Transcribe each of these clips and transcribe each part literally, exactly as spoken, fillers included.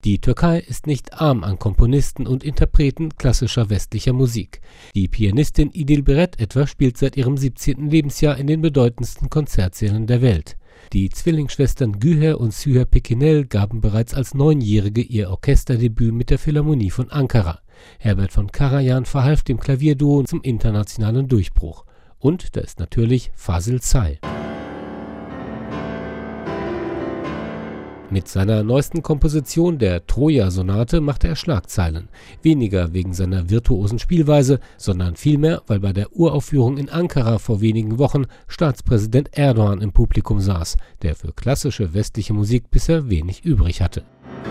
Die Türkei ist nicht arm an Komponisten und Interpreten klassischer westlicher Musik. Die Pianistin İdil Biret etwa spielt seit ihrem siebzehnten Lebensjahr in den bedeutendsten Konzertsälen der Welt. Die Zwillingsschwestern Güher und Süher Pekinel gaben bereits als Neunjährige ihr Orchesterdebüt mit der Philharmonie von Ankara. Herbert von Karajan verhalf dem Klavierduo zum internationalen Durchbruch. Und da ist natürlich Fasil Say. Mit seiner neuesten Komposition, der Troja-Sonate, machte er Schlagzeilen. Weniger wegen seiner virtuosen Spielweise, sondern vielmehr, weil bei der Uraufführung in Ankara vor wenigen Wochen Staatspräsident Erdogan im Publikum saß, der für klassische westliche Musik bisher wenig übrig hatte.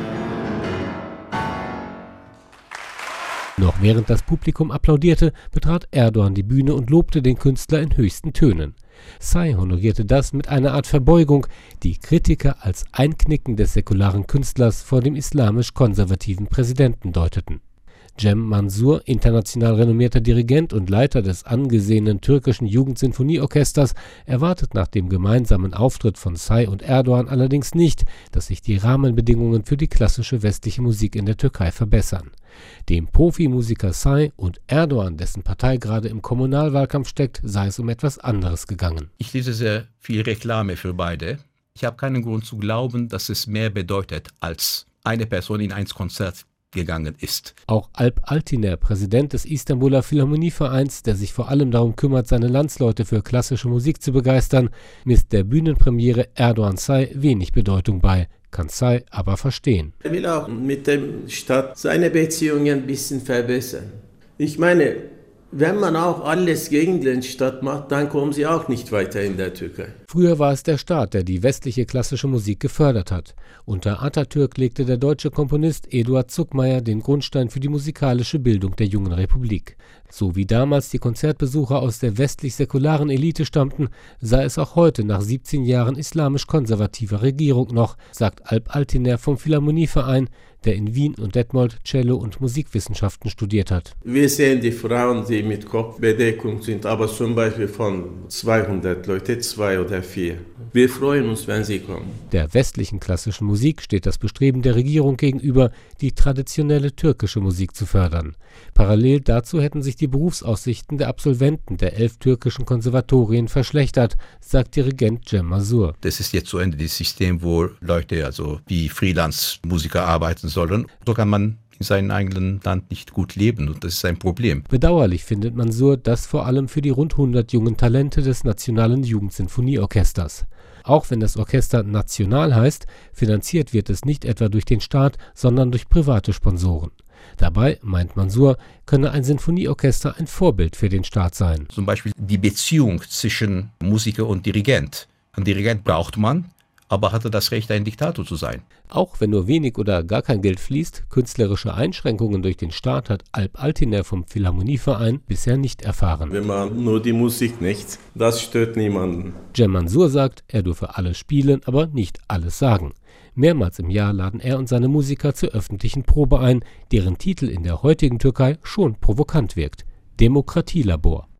Noch während das Publikum applaudierte, betrat Erdogan die Bühne und lobte den Künstler in höchsten Tönen. Say honorierte das mit einer Art Verbeugung, die Kritiker als Einknicken des säkularen Künstlers vor dem islamisch-konservativen Präsidenten deuteten. Cem Mansur, international renommierter Dirigent und Leiter des angesehenen türkischen Jugendsinfonieorchesters, erwartet nach dem gemeinsamen Auftritt von Say und Erdogan allerdings nicht, dass sich die Rahmenbedingungen für die klassische westliche Musik in der Türkei verbessern. Dem Profimusiker Say und Erdogan, dessen Partei gerade im Kommunalwahlkampf steckt, sei es um etwas anderes gegangen. Ich lese sehr viel Reklame für beide. Ich habe keinen Grund zu glauben, dass es mehr bedeutet, als eine Person in ein Konzert gegangen ist. Auch Alp Altiner, Präsident des Istanbuler Philharmonievereins, der sich vor allem darum kümmert, seine Landsleute für klassische Musik zu begeistern, misst der Bühnenpremiere Erdogan Say wenig Bedeutung bei, kann Say aber verstehen. Er will auch mit der Stadt seine Beziehungen ein bisschen verbessern. Ich meine, wenn man auch alles gegen den Staat macht, dann kommen sie auch nicht weiter in der Türkei. Früher war es der Staat, der die westliche klassische Musik gefördert hat. Unter Atatürk legte der deutsche Komponist Eduard Zuckmayer den Grundstein für die musikalische Bildung der jungen Republik. So wie damals die Konzertbesucher aus der westlich-säkularen Elite stammten, sei es auch heute nach siebzehn Jahren islamisch-konservativer Regierung noch, sagt Alp Altiner vom Philharmonieverein, der in Wien und Detmold Cello und Musikwissenschaften studiert hat. Wir sehen die Frauen, die mit Kopfbedeckung sind, aber zum Beispiel von zweihundert Leute, zwei oder vier. Wir freuen uns, wenn sie kommen. Der westlichen klassischen Musik steht das Bestreben der Regierung gegenüber, die traditionelle türkische Musik zu fördern. Parallel dazu hätten sich die Berufsaussichten der Absolventen der elf türkischen Konservatorien verschlechtert, sagt Dirigent Cem Mansur. Das ist jetzt so ein System, wo Leute also wie Freelance-Musiker arbeiten sollen. So kann man in seinem eigenen Land nicht gut leben und das ist ein Problem. Bedauerlich findet Mansur das vor allem für die rund hundert jungen Talente des Nationalen Jugendsinfonieorchesters. Auch wenn das Orchester national heißt, finanziert wird es nicht etwa durch den Staat, sondern durch private Sponsoren. Dabei, meint Mansur, könne ein Sinfonieorchester ein Vorbild für den Staat sein. Zum Beispiel die Beziehung zwischen Musiker und Dirigent. Ein Dirigent braucht man, aber hatte das Recht, ein Diktator zu sein. Auch wenn nur wenig oder gar kein Geld fließt, künstlerische Einschränkungen durch den Staat hat Alp Altiner vom Philharmonieverein bisher nicht erfahren. Wir machen nur die Musik nicht, das stört niemanden. Cem Mansur sagt, er dürfe alles spielen, aber nicht alles sagen. Mehrmals im Jahr laden er und seine Musiker zur öffentlichen Probe ein, deren Titel in der heutigen Türkei schon provokant wirkt: Demokratielabor.